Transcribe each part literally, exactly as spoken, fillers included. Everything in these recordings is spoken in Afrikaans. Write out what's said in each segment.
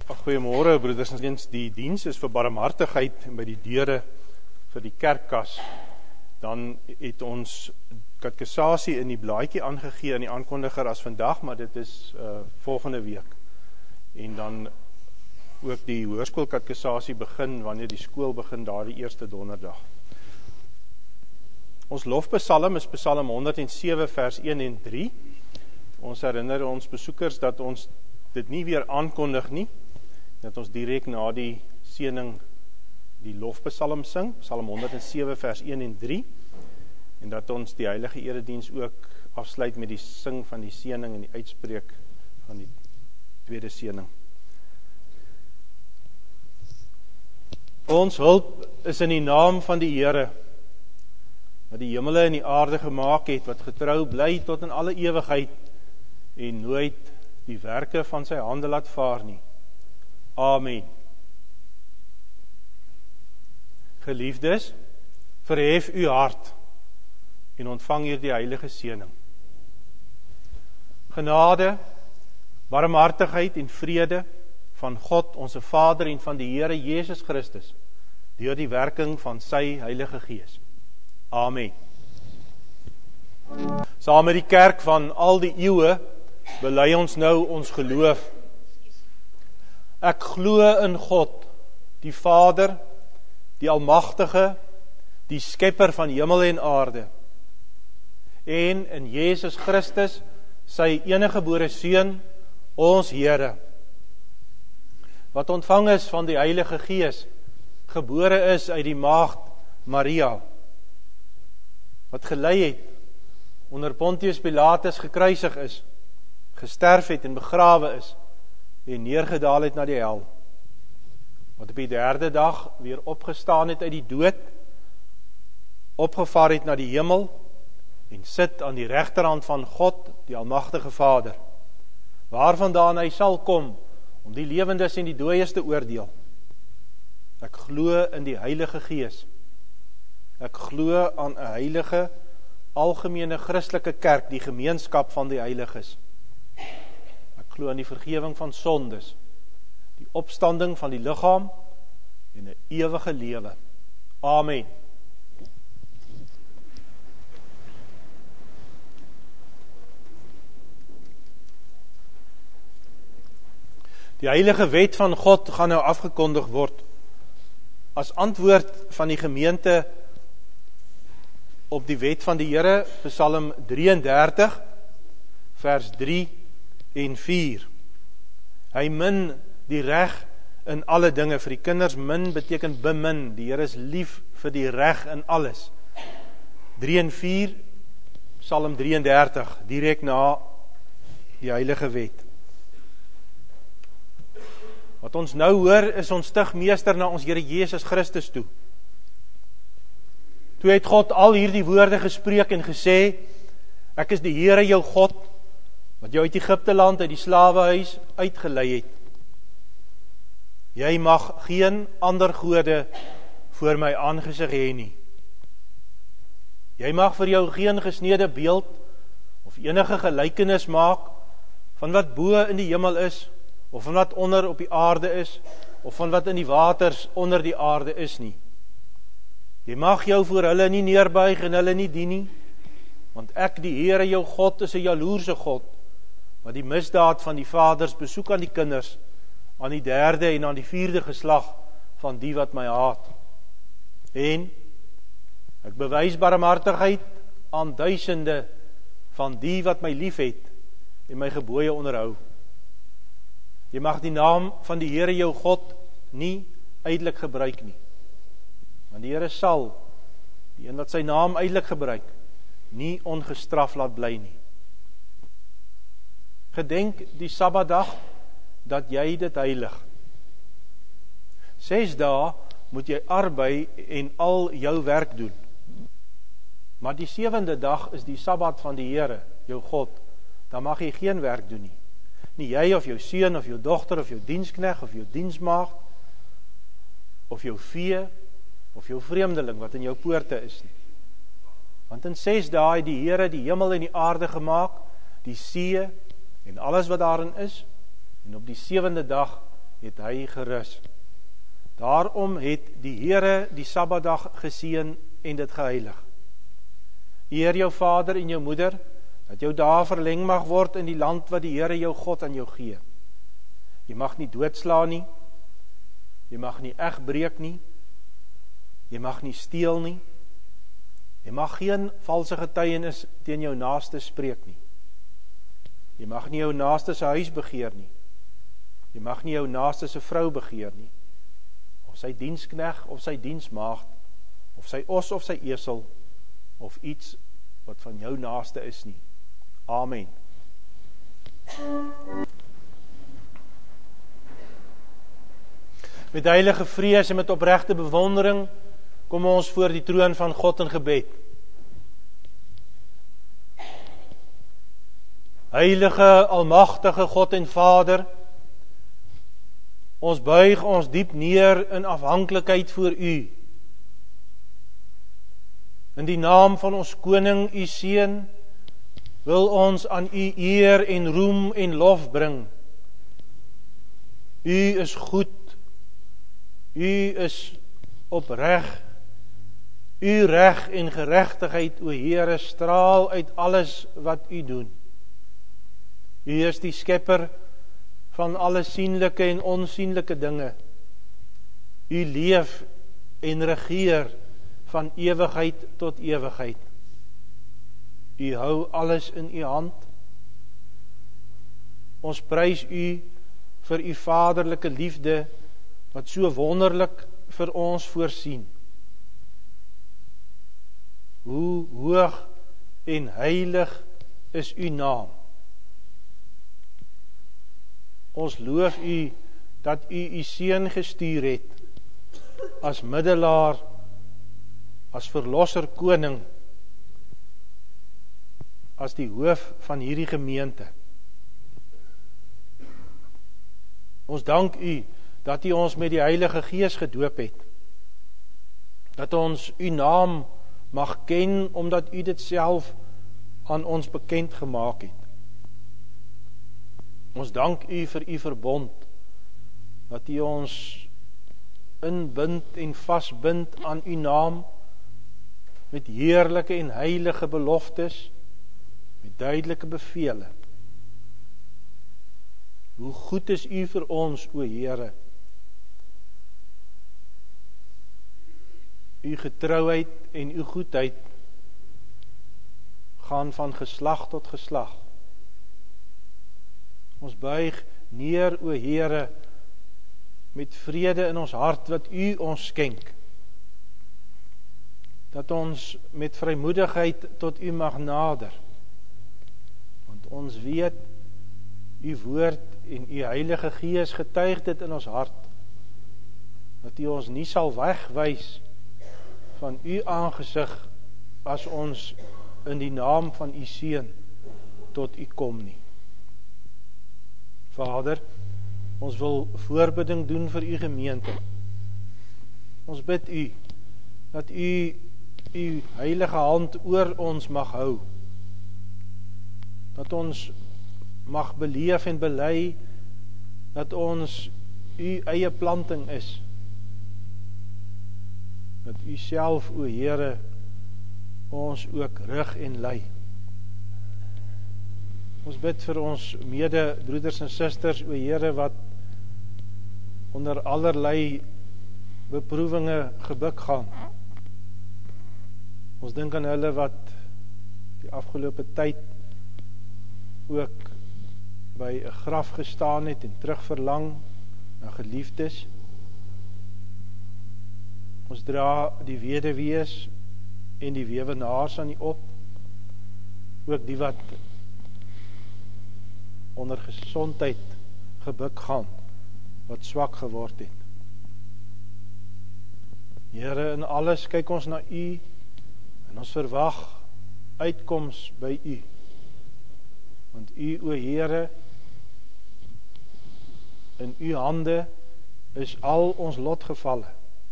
Goeiemôre broeders en susters. Die diens is vir barmhartigheid by die deure vir die kerkkas. Dan het ons katekisasie in die blaadjie aangegee in die aankondiger as vandag, maar dit is uh, volgende week. En dan ook die hoërskool katekisasie begin wanneer die skool begin daar die eerste donderdag. Ons lofpsalm is Psalm honderd en sewe vers een en drie. Ons herinner ons besoekers dat ons dit nie weer aankondig nie, dat ons direk na die seëning die lofpsalm sing, Psalm honderd en sewe vers een en drie, en dat ons die heilige erediens ook afsluit met die sing van die seëning en die uitspreek van die tweede seëning. Ons hulp is in die naam van die Here, wat die hemele en die aarde gemaak het, wat getrou bly tot in alle ewigheid en nooit die werke van sy hande laat vaar nie. Amen. Geliefdes, verhef u hart en ontvang hier die heilige seëning. Genade, barmhartigheid en vrede van God, onze Vader en van die Here Jesus Christus, deur die werking van sy Heilige Gees. Amen. Saam met die kerk van al die eeue bely ons nou ons geloof. Ek glo in God, die Vader, die Almagtige, die Skepper van hemel en aarde, en in Jesus Christus, sy eniggebore Seun, ons Here, wat ontvang is van die Heilige Gees, gebore is uit die maagd Maria, wat gelei het, onder Pontius Pilatus gekruisig is, gesterf het en begrawe is, en neergedaal het na die hel, wat op die derde dag weer opgestaan het uit die dood, opgevaar het na die hemel, en sit aan die regterhand van God, die Almagtige Vader, waarvandaan hy sal kom, om die lewendes en die dooies te oordeel. Ek glo in die Heilige Gees. Ek glo aan 'n heilige, algemene Christelike kerk, die gemeenskap van die heiliges. Ek glo aan die vergewing van sondes, die opstanding van die liggaam en 'n ewige lewe. Amen. Die heilige wet van God gaan nou afgekondig word as antwoord van die gemeente op die wet van die Here, Psalm drieëndertig, vers drie en vier. Hy min die reg in alle dinge. Vir die kinders min beteken bemin. Die Here is lief vir die reg in alles. drie en vier, Psalm drieëndertig, direk na die heilige wet. Wat ons nou hoor is ons stigmeester na ons Here Jesus Christus toe. Toe het God al hierdie woorde gespreek en gesê, ek is die Here jou God, wat jou uit Egipte land, uit die slawehuis uitgelei het. Jy mag geen ander gode voor my aangesig hê nie. Jy mag vir jou geen gesneede beeld of enige gelykenis maak van wat bo in die hemel is, of van wat onder op die aarde is, of van wat in die waters onder die aarde is nie. Jy mag jou voor hulle nie neerbuig en hulle nie dien nie, want ek, die Here jou God, is 'n jaloerse God, wat die misdaad van die vaders besoek aan die kinders, aan die derde en aan die vierde geslag van die wat my haat. En ek bewys barmhartigheid aan duisende van die wat my lief het en my gebooie onderhou. Jy mag die naam van die Here jou God nie uitelik gebruik nie. Want die Here sal, die een wat sy naam uitelik gebruik, nie ongestraf laat bly nie. Gedenk die Sabbatdag, dat jy dit heilig. Ses dae moet jy arbei en al jou werk doen. Maar die sewende dag is die Sabbat van die Here, jou God. Dan mag jy geen werk doen nie. Nie jy of jou seun of jou dogter of jou dienskneg of jou diensmaagd of jou vee of jou vreemdeling wat in jou poorte is nie. Want in ses dae het die Here die hemel en die aarde gemaak, die see en alles wat daarin is, en op die sewende dag het hy gerus. Daarom het die Here die Sabbatdag geseën en dit geheilig. Eer jou vader en jou moeder, dat jou dae verleng mag word in die land wat die Here jou God aan jou gee. Jy mag nie doodslaan nie, jy mag nie egbreek nie, jy mag nie steel nie, jy mag geen valse getuienis teen jou naaste spreek nie. Jy mag nie jou naaste se huis begeer nie. Jy mag nie jou naaste se vrou begeer nie. Of sy dienskneg of sy diensmaagd, of sy os of sy esel, of iets wat van jou naaste is nie. Amen. Met heilige vrees en met opregte bewondering kom ons voor die troon van God in gebed. Heilige, almagtige God en Vader, ons buig ons diep neer in afhanklikheid voor U. In die naam van ons koning, U seun, wil ons aan U eer en roem en lof bring. U is goed, U is opreg, U reg en geregtigheid, o Here, straal uit alles wat U doen. U is die skepper van alle sienlike en onsienlike dinge. U leef en regeer van ewigheid tot ewigheid. U hou alles in U hand. Ons prys U vir U vaderlike liefde, wat so wonderlik vir ons voorsien. Hoe hoog en heilig is U naam. Ons loof U dat U U seun gestuur het as middelaar, as verlosser koning, as die hoof van hierdie gemeente. Ons dank U dat U ons met die Heilige Gees gedoop het, dat ons U naam mag ken, omdat U dit self aan ons bekend gemaak het. Ons dank U vir U verbond, dat U ons inbind en vasbind aan U naam, met heerlike en heilige beloftes, met duidelike bevele. Hoe goed is U vir ons, o Here. U getrouheid en U goedheid gaan van geslag tot geslag. Ons buig neer, o Here, met vrede in ons hart wat U ons skenk. Dat ons met vrymoedigheid tot U mag nader. Want ons weet, U woord en U Heilige Gees getuig dit in ons hart, dat U ons nie sal wegwys van U aangesig as ons in die naam van U seun tot U kom nie. Vader, ons wil voorbidding doen vir U gemeente. Ons bid U, dat U U heilige hand oor ons mag hou. Dat ons mag beleef en bely, dat ons U eie planting is. Dat U self, o Here, ons ook rig en lei. Ons bid vir ons medebroeders en susters, o Here, wat onder allerlei beproewinge gebuk gaan. Ons dink aan hulle wat die afgelope tyd ook by 'n graf gestaan het en terugverlang na geliefdes. Ons dra die weduwees en die weewenaars aan U op, ook die wat onder gesondheid gebuk gaan, wat swak geword het. Here, in alles kyk ons na U en ons verwag uitkoms by U. Want U, o Here, in U hande is al ons lotgevalle.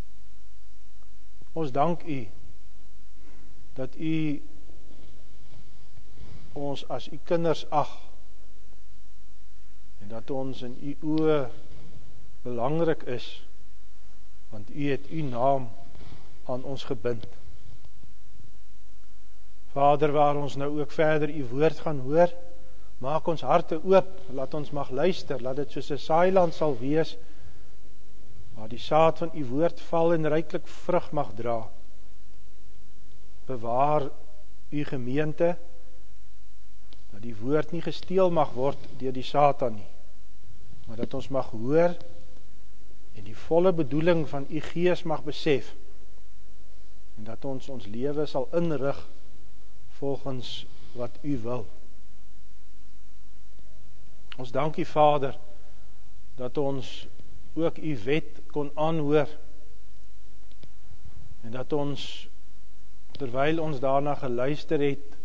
Ons dank U dat U ons as U kinders ag en dat ons in U oë belangrik is, want U het U naam aan ons gebind. Vader, waar ons nou ook verder U woord gaan hoor, maak ons harte oop, laat ons mag luister, laat dit soos 'n saailand sal wees, waar die saad van U woord val en ryklik vrug mag dra. Bewaar U gemeente, dat die woord nie gesteel mag word deur die Satan nie, maar dat ons mag hoor en die volle bedoeling van U Gees mag besef, en dat ons ons lewe sal inrig volgens wat U wil. Ons dank U Vader, dat ons ook U wet kon aanhoor, en dat ons, terwyl ons daarna geluister het,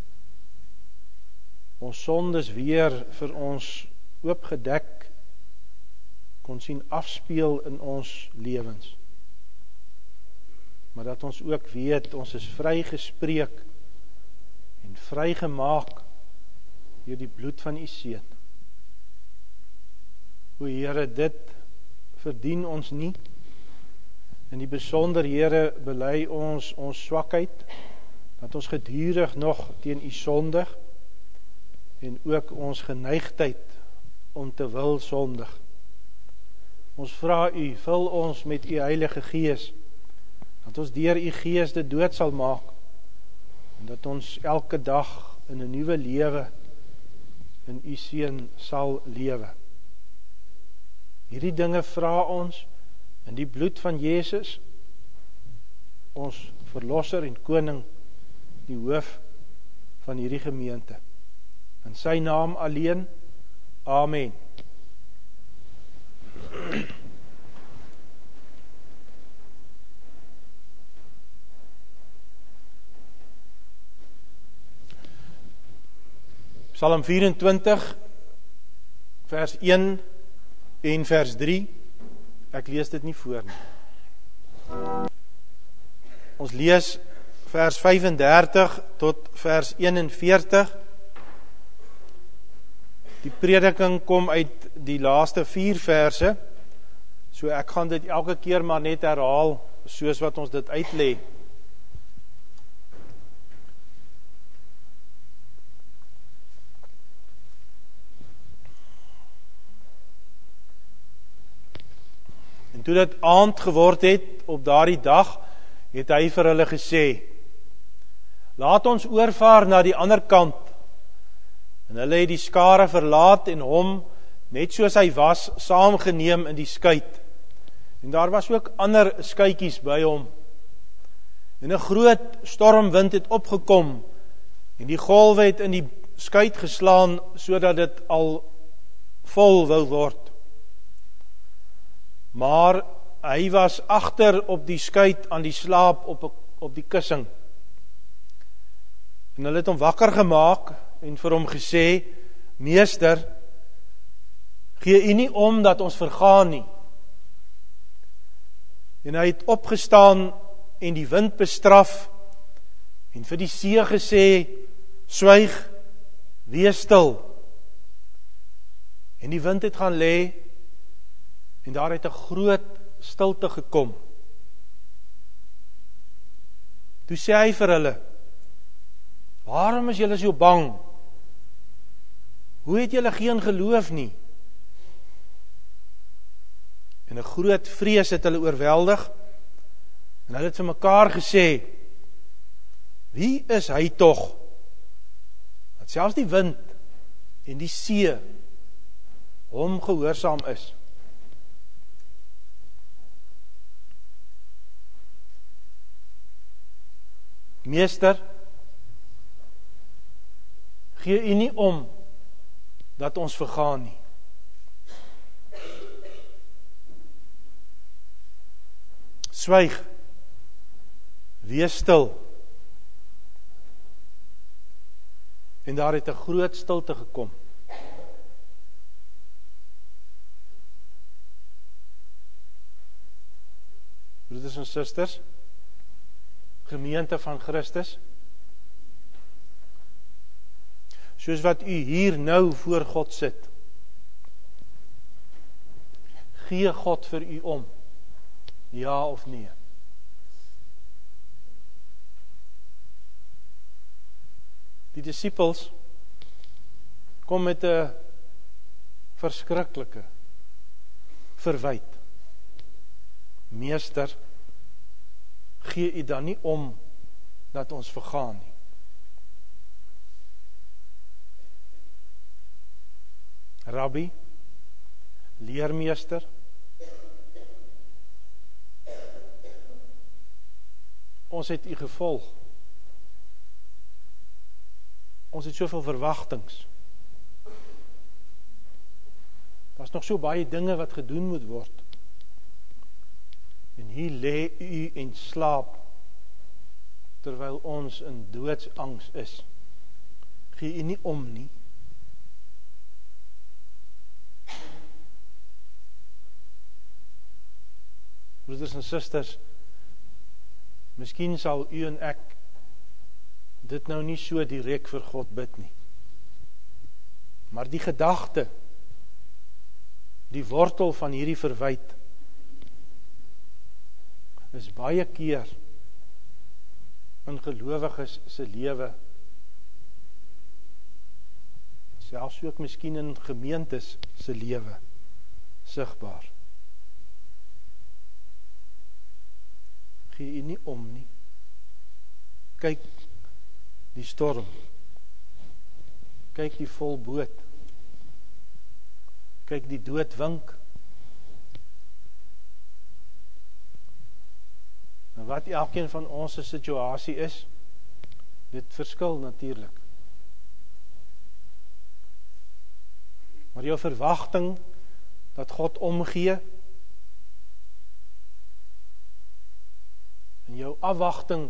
ons sondes weer vir ons oopgedek kon sien afspeel in ons lewens. Maar dat ons ook weet, ons is vrygespreek en vrygemaak deur die bloed van U Seun. O Here, dit verdien ons nie. In die besonder, Here, bely ons ons swakheid, dat ons gedurig nog teen U sondig, en ook ons geneigtheid om te wil sondig. Ons vra U, vul ons met U Heilige Gees, dat ons deur U Gees dit dood sal maak, en dat ons elke dag in 'n nuwe lewe in U Seun sal lewe. Hierdie dinge vra ons in die bloed van Jesus, ons verlosser en koning, die hoof van hierdie gemeente. In sy naam alleen, amen. Psalm vyf-en-twintig, vers een en vers drie, ek lees dit nie voor nie. Ons lees vers vyf-en-dertig tot vers een-en-veertig. Die prediking kom uit die laaste vier verse, so ek gaan dit elke keer maar net herhaal, soos wat ons dit uitlê. En toe dit aand geword het op daardie dag, het hy vir hulle gesê, laat ons oorvaar na die ander kant. En hulle het die skare verlaat en hom, net soos hy was, saamgeneem in die skuit. En daar was ook ander skuitjies by hom. En 'n groot stormwind het opgekom, en die golwe het in die skuit geslaan, sodat dit al vol wou word. Maar hy was agter op die skuit aan die slaap op, op die kussing. En hulle het hom wakker gemaak en vir hom gesê, Meester, gee U nie om dat ons vergaan nie. En hy het opgestaan en die wind bestraf en vir die see gesê, swyg, wees stil. En die wind het gaan lê en daar het 'n groot stilte gekom. Toe sê hy vir hulle, waarom is julle so bang? Hoe het julle geen geloof nie? En 'n groot vrees het hulle oorweldig, en hulle het vir mekaar gesê, wie is hy tog, dat selfs die wind en die see hom gehoorsaam is? Meester, gee U nie om dat ons vergaan nie. Swyg, wees stil. En daar het 'n groot stilte gekom. Broeders en susters, gemeente van Christus, soos wat u hier nou voor God sit, Gee God vir u om? Ja of nee? Die disippels kom met 'n verskriklike verwyt. Meester, gee u dan nie om dat ons vergaan nie? Rabbi, leermeester, ons het u gevolg. Ons het soveel verwagtings. Daar's nog so baie dinge wat gedoen moet word. En hier lê u en slaap, terwyl ons in doodsangs is. Gee u nie om nie. Broeders en susters, miskien sal u en ek dit nou nie so direk vir God bid nie. Maar die gedagte, die wortel van hierdie verwyt, is baie keer in gelowiges se lewe, selfs ook miskien in gemeentes se lewe, sigbaar. Gee u nie om nie. Kyk die storm. Kyk die vol boot. Kyk die dood wink. En wat elkeen van ons se situasie is, dit verskil natuurlik. Maar jou verwagting dat God omgee, en jou afwagting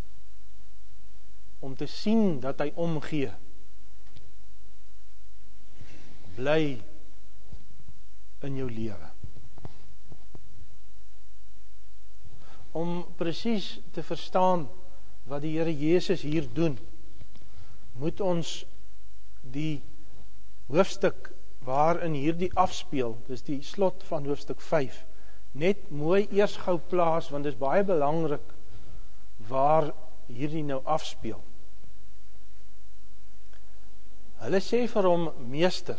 om te sien dat hy omgee, bly in jou lewe. Om presies te verstaan wat die Here Jesus hier doen, moet ons die hoofstuk waarin hierdie afspeel, dis die slot van hoofstuk vyf, net mooi eers gou plaas, want dit is baie belangrik waar hierdie nou afspeel. Hulle sê vir hom, meester,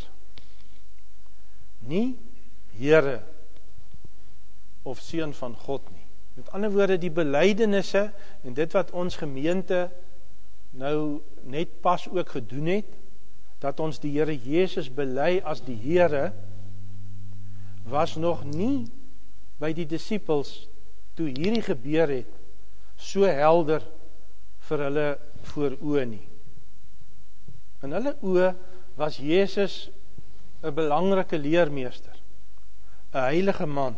nie Here of seun van God nie. Met ander woorde, die belydenisse en dit wat ons gemeente nou net pas ook gedoen het, dat ons die Here Jesus bely as die Here, was nog nie by die disippels, toe hierdie gebeur het, so helder vir hulle voor oë nie. In hulle oë was Jesus 'n belangrike leermeester, 'n heilige man,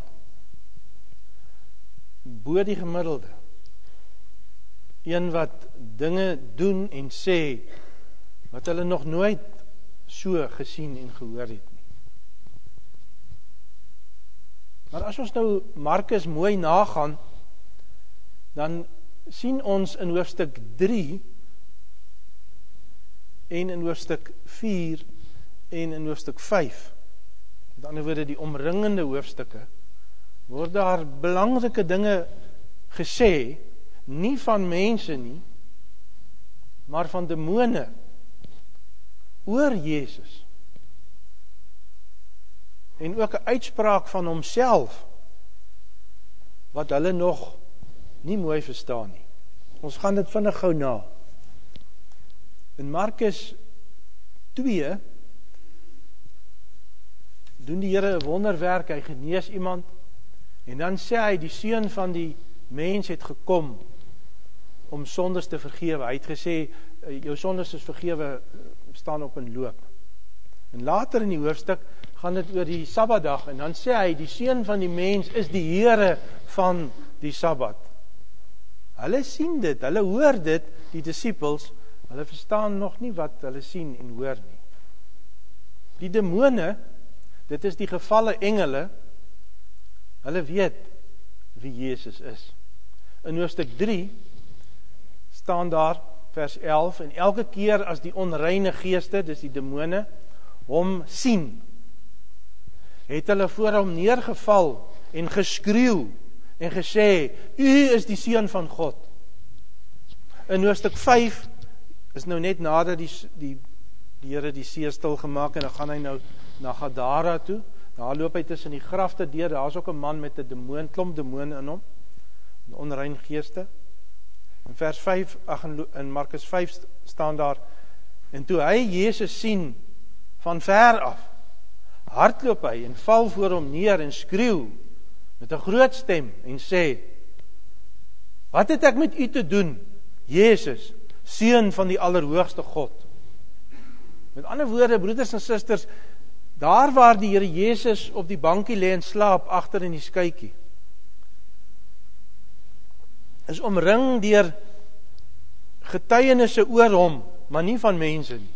bo die gemiddelde, een wat dinge doen en sê, wat hulle nog nooit so gesien en gehoor het nie. Maar as ons nou Markus mooi nagaan, dan sien ons in hoofstuk drie en in hoofstuk vier en in hoofstuk vyf, met ander woorde die omringende hoofstukke, word daar belangrike dinge gesê, nie van mense nie, maar van demone, oor Jesus. En ook 'n uitspraak van homself, wat hulle nog nie mooi verstaan nie. Ons gaan dit vinnig gou na. In Markus twee, doen die Here 'n wonderwerk, hy genees iemand, en dan sê hy, die seun van die mens het gekom, om sondes te vergewe. Hy het gesê, jou sondes is vergewe, staan op en loop. En later in die hoofstuk, gaan dit oor die Sabbatdag, en dan sê hy, die seun van die mens is die Here van die Sabbat. Hulle sien dit, hulle hoor dit, die disippels, hulle verstaan nog nie wat hulle sien en hoor nie. Die demone, dit is die gevalle engele, hulle weet wie Jesus is. In hoofstuk drie staan daar vers elf, en elke keer as die onreine geeste, dis die demone, hom sien, het hulle voor hom neergeval en geskreeu en gesê, U is die Seun van God. In hoofstuk vyf is nou net nadat die, die, die Here die see stil gemaak en dan gaan hy nou na Gadara toe. Daar loop hy tussen die grafte deur, daar is ook 'n man met 'n demoon, klomp demone in hom, 'n onrein geeste. In vers vyf, ag in Markus vyf staan daar, en toe hy Jesus sien van ver af, hardloop hy en val voor hom neer en skreeu met 'n groot stem en sê, wat het ek met U te doen, Jesus, Seun van die Allerhoogste God? Met ander woorde, broeders en susters, daar waar die Here Jesus op die bankie lê en slaap agter in die skytjie, is omring deur getuienisse oor hom, maar nie van mense nie.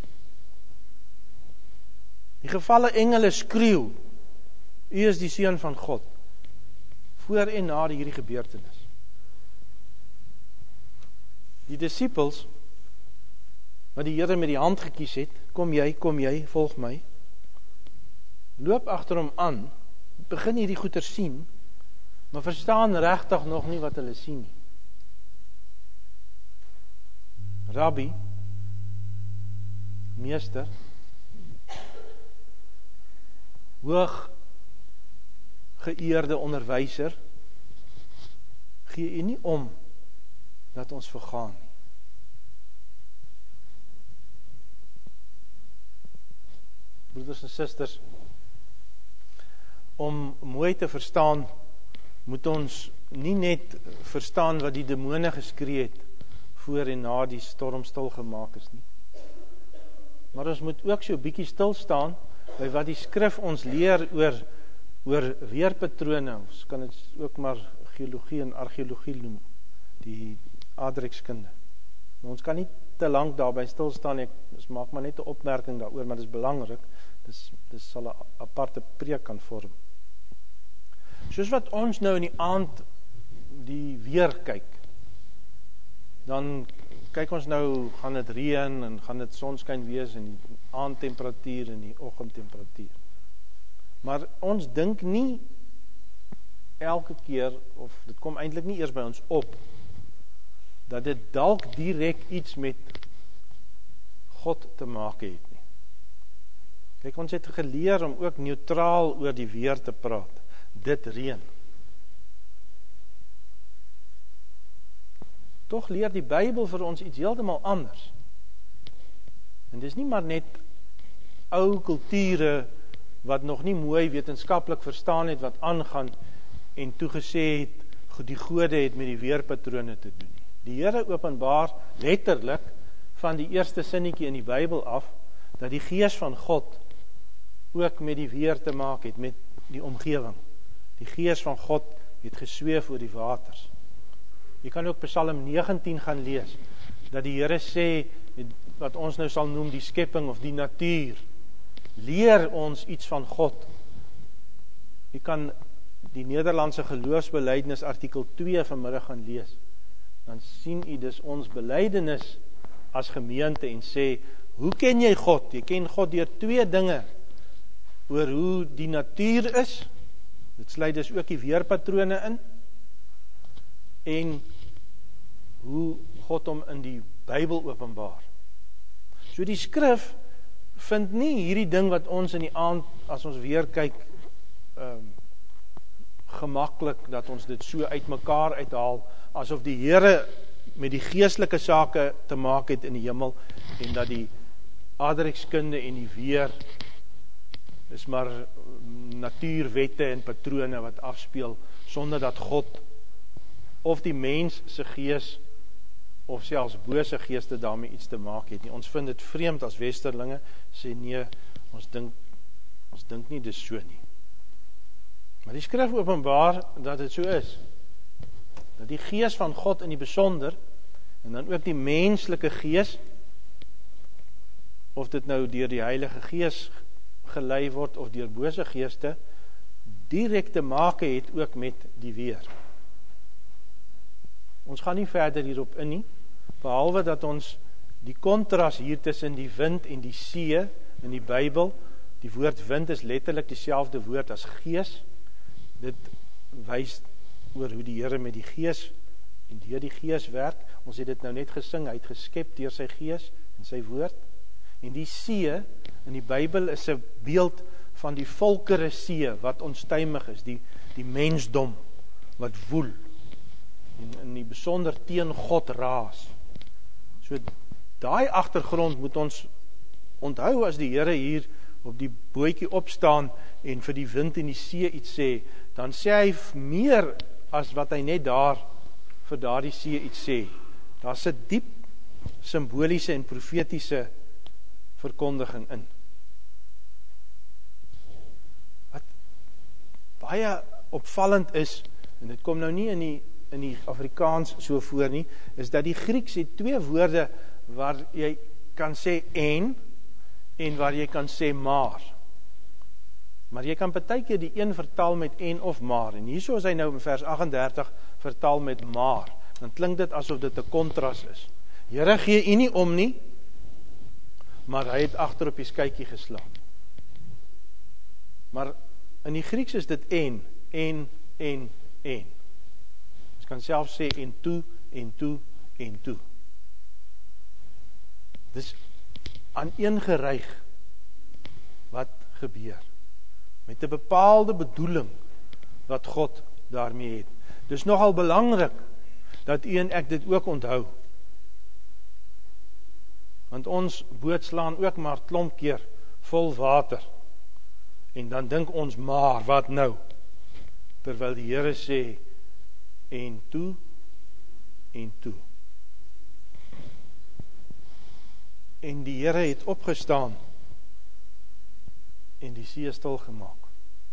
Die gevalle engele skreeu, U is die Seun van God, voor en na die hierdie gebeurtenis. Die disippels, wat die Here met die hand gekies het, kom jy, kom jy, volg my, loop agter hom aan, begin hierdie goeie sien, maar verstaan regtig nog nie wat hulle sien nie. Rabbi, meester, hoog geëerde onderwyser, gee U nie om dat ons vergaan nie. Broeders en susters, om mooi te verstaan, moet ons nie net verstaan wat die demone geskree het voor en na die storm stil gemaak is nie. Maar ons moet ook so 'n bietjie stil staan by wat die skrif ons leer oor oor weerpatrone. Ons kan dit ook maar geologie en argeologie noem, die aardrykskunde. Maar ons kan nie te lank daarby stil staan nie. Ons maak maar net 'n opmerking daaroor, maar dit is belangrik. Dis dis sal 'n aparte preek kan vorm. Soos wat ons nou in die aand die weer kyk, dan kyk ons nou, gaan dit reën en gaan dit sonskyn wees en die aandtemperatuur en die oggendtemperatuur. Maar ons dink nie elke keer, of dit kom eintlik nie eers by ons op, dat dit dalk direk iets met God te maak het nie. Kyk, ons het geleer om ook neutraal oor die weer te praat. Dit reën. Tog leer die Bybel vir ons iets heeltemal anders. En dis nie maar net ou kulture wat nog nie mooi wetenskaplik verstaan het wat aangaan en toegesê het, die gode het met die weerpatrone te doen nie. Die Here openbaar letterlik van die eerste sinnetjie in die Bybel af, dat die Gees van God ook met die weer te maak het, met die omgewing. Die Gees van God het gesweef oor die waters. Jy kan ook Psalm negentien gaan lees, dat die Here sê, wat ons nou sal noem die skepping of die natuur, leer ons iets van God. Jy kan die Nederlandse geloofsbelijdenis artikel twee vanmiddag gaan lees. Dan sien jy dis ons belydenis as gemeente en sê, hoe ken jy God? Jy ken God deur twee dinge, oor hoe die natuur is, dit sluit dus ook die weerpatrone in, en hoe God hom in die Bybel openbaar. So die skrif vind nie hierdie ding wat ons in die aand, as ons weer kyk, um, gemaklik, dat ons dit so uit mekaar uithaal, asof die Here met die geestelike sake te maak het in die hemel, en dat die aardrykskunde en die weer is maar natuurwette en patrone wat afspeel, sonder dat God of die mens se gees of selfs bose geeste daarmee iets te maak het nie. Ons vind dit vreemd as westerlinge, sê nee, ons dink ons dink nie dis so nie. Maar die skrif openbaar dat dit so is. Dat die gees van God in die besonder, en dan ook die menslike gees, of dit nou deur die Heilige Gees gelei word of deur bose geeste, direk te maak het ook met die weer. Ons gaan nie verder hierop in nie, behalwe dat ons die kontras hier tussen die wind en die see in die Bybel Die woord wind is letterlik dieselfde woord as gees. Dit wys oor hoe die Here met die gees en deur die gees werk. Ons het dit nou net gesing, hy het geskep deur sy gees en sy woord. En die see in die Bybel is 'n beeld van die volkere see wat onstuimig is, die, die mensdom wat woel en in die besonder teen God raas. So daai agtergrond moet ons onthou as die Here hier op die bootjie opstaan en vir die wind en die see iets sê, dan sê hy meer as wat hy net daar vir daardie see iets sê. Daar's 'n diep simboliese en profetiese verkondiging in. Wat baie opvallend is, en dit kom nou nie in die, in die Afrikaans so voor nie, is dat die Grieks het twee woorde waar jy kan sê en, en waar jy kan sê maar. Maar jy kan partykeer die een vertaal met en of maar, en hierso is hy nou in vers agt en dertig vertaal met maar, dan klink dit asof dit 'n kontras is. Here gee u nie om nie, maar hy het agter op die skytjie geslaan. Maar in die Grieks is dit en, en, en, en. Jy kan self sê en toe, en toe, en toe. Dis aaneengeryg wat gebeur. Met 'n bepaalde bedoeling wat God daarmee het. Dis nogal belangrik dat u en ek dit ook onthou. Want ons boot slaan ook maar klomp keer vol water. En dan dink ons maar, wat nou? Terwyl die Here sê, en toe, en toe. En die Here het opgestaan en die see stil gemaak.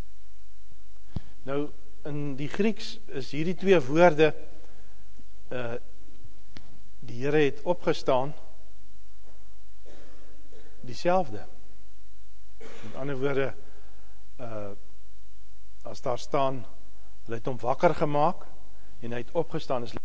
Nou, in die Grieks is hierdie twee woorde, uh, die Here het opgestaan, dieselfde. Met ander woorde, uh, as daar staan, hulle het hom wakker gemaak, en hy het opgestaan, is